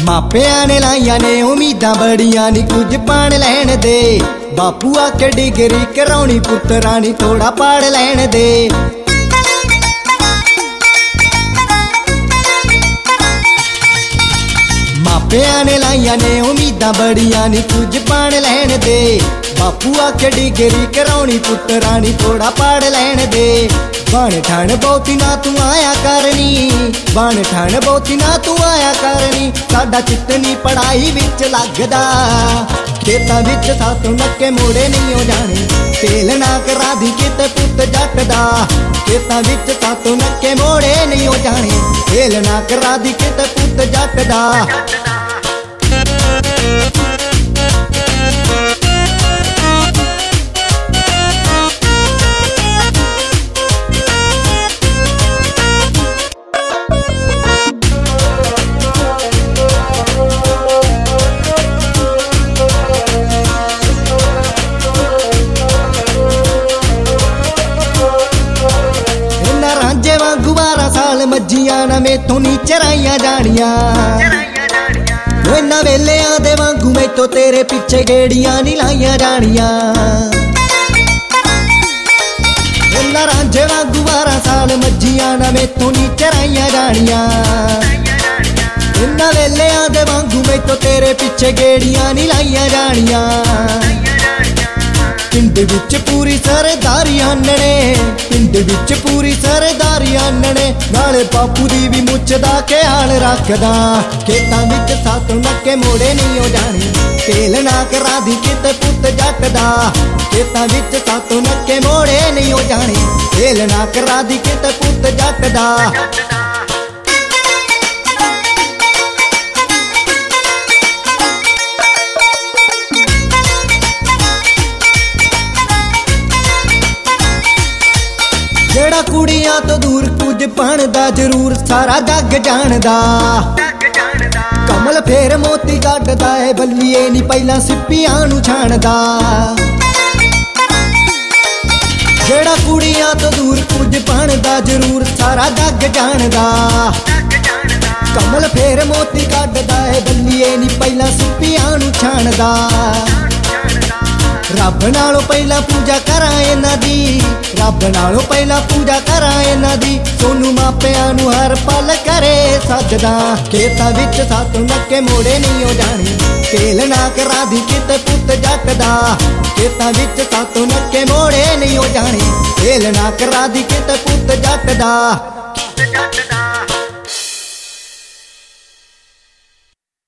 ਮਾਪਿਆਂ ਨੇ ਲਾਈਆਂ ਨੇ ਉਮੀਦਾਂ ਬੜੀਆਂ ਨੀ ਕੁਝ ਪਾਣ ਲੈਣ ਦੇ। ਬਾਪੂ ਆ ਕੇ ਡਿਗਰੀ ਕਰਾਉਣੀ ਪੁੱਤਰਾਂ ਨੀ ਥੋੜਾ ਪੜ ਲੈਣ ਦੇ। ਮਾਪਿਆਂ ਨੇ ਲਾਈਆਂ ਨੇ ਉਮੀਦਾਂ ਬੜੀਆਂ ਨੀ ਕੁਝ ਪਾਣ ਲੈਣ ਦੇ। ਬਾਪੂ ਆ ਕੇ ਡਿਗਰੀ ਕਰਾਉਣੀ ਪੁੱਤਰਾਂ ਨੀ ਥੋੜਾ ਪੜ ਲੈਣ ਦੇ। ਬਣ ਠਣ ਬਹੁਤੀ ਨਾ ਤੂੰ ਆਇਆ ਕਰਨੀ, ਬਣ ਠਣ ਬਹੁਤੀ ਨਾ ਤੂੰ ਆਇਆ ਕਰਨੀ। ਸਾਡਾ ਚਿੱਤ ਨੀ ਪੜਾਈ ਵਿੱਚ ਲੱਗਦਾ, ਖੇਤਾਂ ਵਿੱਚ ਸਾਤੋਂ ਨੱਕੇ ਮੋੜੇ ਨਹੀਂ ਹੋ ਜਾਣੇ। ਤੇਲ ਨਾ ਕਰਾ ਦੀ ਕਿਤੇ ਪੁੱਤ ਜੱਟ ਦਾ, ਖੇਤਾਂ ਵਿੱਚ ਸਾਤੋਂ ਨੱਕੇ ਮੋੜੇ ਨਹੀਂ ਹੋ ਜਾਣੇ। ਤੇਲ ਨਾ ਕਰਾ ਦੀ ਕਿਤੇ ਪੁੱਤ ਜੱਟ ਦਾ। ਸਾਲ ਮੱਝੀਆਂ ਨਾ ਮੈਥੋਂ ਨੀ ਚਰਾਈਆਂ ਜਾਣੀਆਂ। ਇਹਨਾਂ ਵੇਲਿਆਂ ਦੇ ਵਾਂਗੂ ਮੈਥੋਂ ਤੇਰੇ ਪਿੱਛੇ ਗੇੜੀਆਂ ਨੀ ਲਾਈਆਂ ਜਾਣੀਆਂ। ਇਹਨਾਂ ਰਾਂਝੇ ਵਾਂਗੂ 12 ਸਾਲ ਮੱਝੀਆਂ ਨਾ ਮੈਥੋਂ ਨੀ ਚਰਾਈਆਂ ਜਾਣੀਆਂ। ਇਹਨਾਂ ਵੇਲਿਆਂ ਦੇ ਵਾਂਗੂ ਮੈਥੋਂ ਤੇਰੇ ਪਿੱਛੇ ਗੇੜੀਆਂ ਨੀ ਲਾਈਆਂ ਜਾਣੀਆਂ। ਪਿੰਡ ਵਿੱਚ ਪੂਰੀ ਸਰਦਾਰੀ ਆਨਣੇ, ਪਿੰਡ ਵਿੱਚ ਪੂਰੀ ਸਰਦਾਰੀ ਆਨਣੇ। ਨਾਲੇ ਬਾਪੂ ਦੀ ਵੀ ਮੁੱਛ ਦਾ ਖਿਆਲ ਰੱਖਦਾ, ਖੇਤਾਂ ਵਿੱਚ ਸਾਤੋਂ ਨੱਕੇ ਮੋੜੇ ਨਹੀਂ ਹੋ ਜਾਣੇ। ਤੇਲ ਨਾ ਕਰਾ ਦੀ ਕਿਤੇ ਪੁੱਤ ਜੱਟ ਦਾ, ਖੇਤਾਂ ਵਿੱਚ ਸਾਤੋਂ ਨੱਕੇ ਮੋੜੇ ਨਹੀਂ ਹੋ ਜਾਣੇ। ਤੇਲ ਨਾ ਕਰਾ ਦੀ ਕਿਤੇ ਪੁੱਤ ਜੱਟ ਦਾ। ਜਿਹੜਾ ਕੁੜੀਆਂ ਤੋਂ ਦੂਰ ਕੁਝ ਬਣਦਾ ਜ਼ਰੂਰ ਸਾਰਾ ਜੱਗ ਜਾਣਦਾ। ਕਮਲ ਫੇਰ ਮੋਤੀ ਕੱਢਦਾ ਏ ਬੱਲੀਏ ਨੀ ਪਹਿਲਾਂ ਸਿੱਪੀਆਂ ਨੂੰ ਛਾਣਦਾ। ਜਿਹੜਾ ਕੁੜੀਆਂ ਤੋਂ ਦੂਰ ਕੁਝ ਬਣਦਾ ਜ਼ਰੂਰ ਸਾਰਾ ਜੱਗ ਜਾਣਦਾ। ਕਮਲ ਫੇਰ ਮੋਤੀ ਕੱਢਦਾ ਏ ਬੱਲੀਏ ਨੀ ਪਹਿਲਾਂ ਸਿੱਪੀਆਂ ਨੂੰ ਛਾਣਦਾ। ਰੱਬ ਨਾਲੋਂ ਪਹਿਲਾਂ ਪੂਜਾ ਕਰਾਂ ਇਹਨਾਂ ਦੀ, ਰੱਬ ਨਾਲੋਂ ਪਹਿਲਾਂ ਪੂਜਾ ਕਰਾਂ ਇਹਨਾਂ ਦੀ। ਸੋਨੂੰ ਮਾਪਿਆਂ ਨੂੰ ਹਰ ਪਲ ਕਰੇ ਸਜਦਾ, ਖੇਤਾਂ ਵਿੱਚ ਸਾਤੋਂ ਨੱਕੇ ਮੋੜੇ ਨਹੀਂ ਹੋ ਜਾਣੇ। ਤੇਲ ਨਾ ਕਰਾ ਦੀ ਕਿਤੇ ਪੁੱਤ ਜੱਟ ਦਾ, ਖੇਤਾਂ ਵਿੱਚ ਸਾਤੋਂ ਨੱਕੇ ਮੋੜੇ ਨਹੀਂ ਹੋ ਜਾਣੇ। ਤੇਲ ਨਾ ਕਰਾ ਦੀ ਕਿਤੇ ਪੁੱਤ ਜੱਟ ਦਾ।